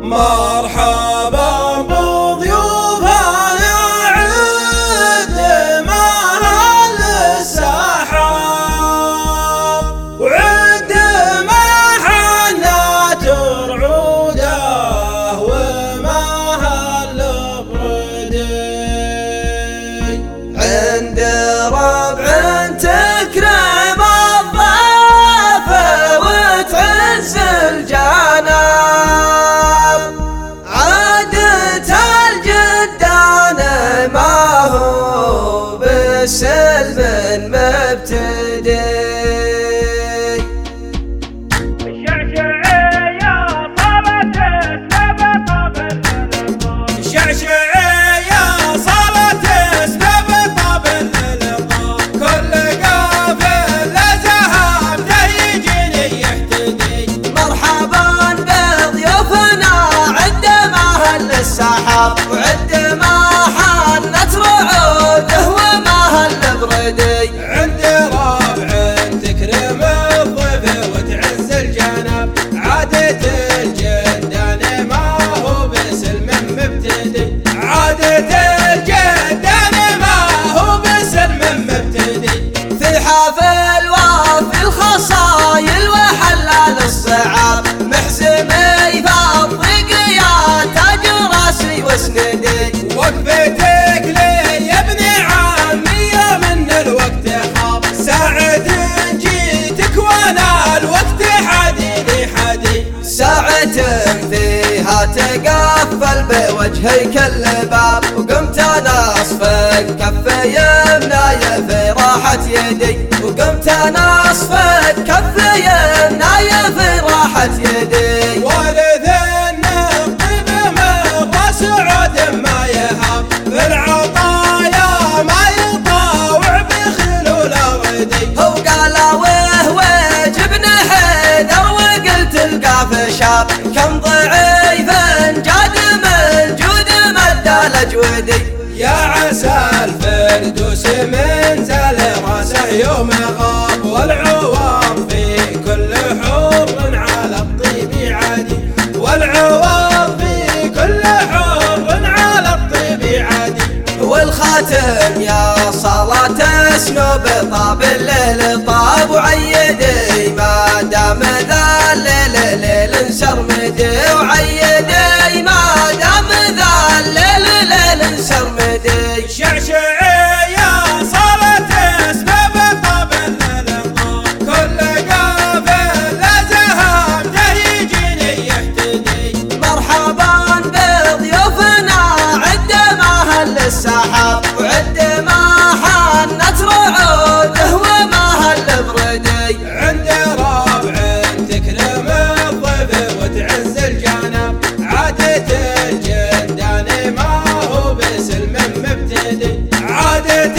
مرحبا بضيوفنا عد مهل السحاب وعد محنات رعوده ومهل بردي عند ربع تكرم الضيف وتعز الجناب عادة الجدان ما هو بالسلم مبتدئ وعد ما حنت رعوده ومهل بردي عند ربع تكرم الضيف وتعز الجناب عادة الجدان ما هو بسلم مبتدئ عادة الجدان ما هو بسلم مبتدئ في حافل وفي الخصايل وحلال الصعاب محزمي فالضيق يا تاج راسي واسندي وقفتك لي يا ابن عمي من الوقت خاب ساعة جيتك وانا الوقت حديدي حدي ساعة فيها تقفل بوجهك الباب وقمت انا اصفق كف يمناي في راحة يدي وقمت انا اصفق كف يمناي في راحة يدي والد النقيب مغى سعود ما يهاب بالعطايا ما يطاوع بخلول ردي هو قال وهو جبن حيدر وقلت القاف شاب كم ضعيف جاد من جود مدى لجودي يا عسى الفردوس من زال راسه يوم غاب والعوام في كل حر على الطيب عادي والعوام في كل حر على الطيب عادي والخاتم يا صلاة اسنوب طاب الليل طاب وعيدي ما دام ذا الليل ليل سرمدي وعيدي ما دام ذا الليل ليل سرمدي شعشعي يا صلاة اسباب طاب الليل كل قافل لزهام يجيني يهتدي مرحبا بضيوفنا عد مهل السحاب وعد ما حنت رعوده ومهل بردي عند ربع تكرم الضيف وتعز الجناب عادة الجدان ما هو بسلم مبتدئ عادة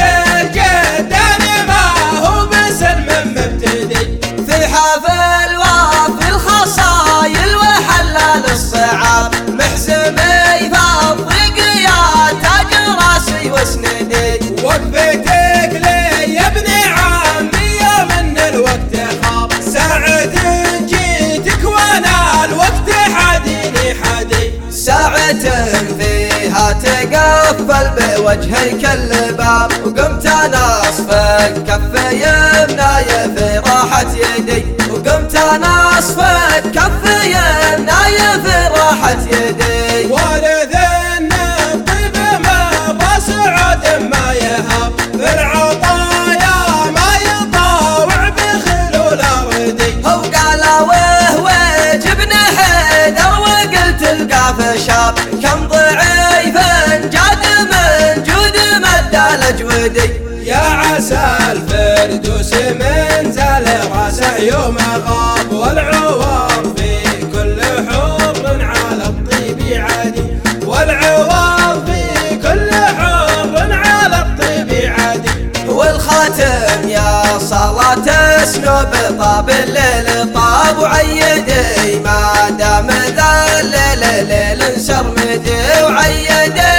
الجدان ما هو بسلم مبتدئ في حافل وفي الخصايل وحلال الصعاب محزمي فالضيق يا تاج راسي واسندي وقفتك لي يا ابن عمي من الوقت خاب ساعة جيتك وانا الوقت حديني حدي ساعة فيها تقفل بوجهك الباب وقمت انا اصفق كف يمناي في راحة يدي وقمت انا اصفق كف يمناي في راحة يدي والد النقيب مغى سعود ما يهاب بالعطايا ما يطاوع بخلول ردي هو قال وهو جبن حيدر وقلت القاف شاب كم ضعيف جاد من جود مدى لجودي يا عسى الفردوس من زال راسه يوم غاب والعوام في كل حر على الطيب عادي والعوام في كل حر على الطيب عادي والخاتم يا صلاة اسنوب طاب الليل طاب وعيدي ما دام ذا الليل ليل سرمدي وعيدي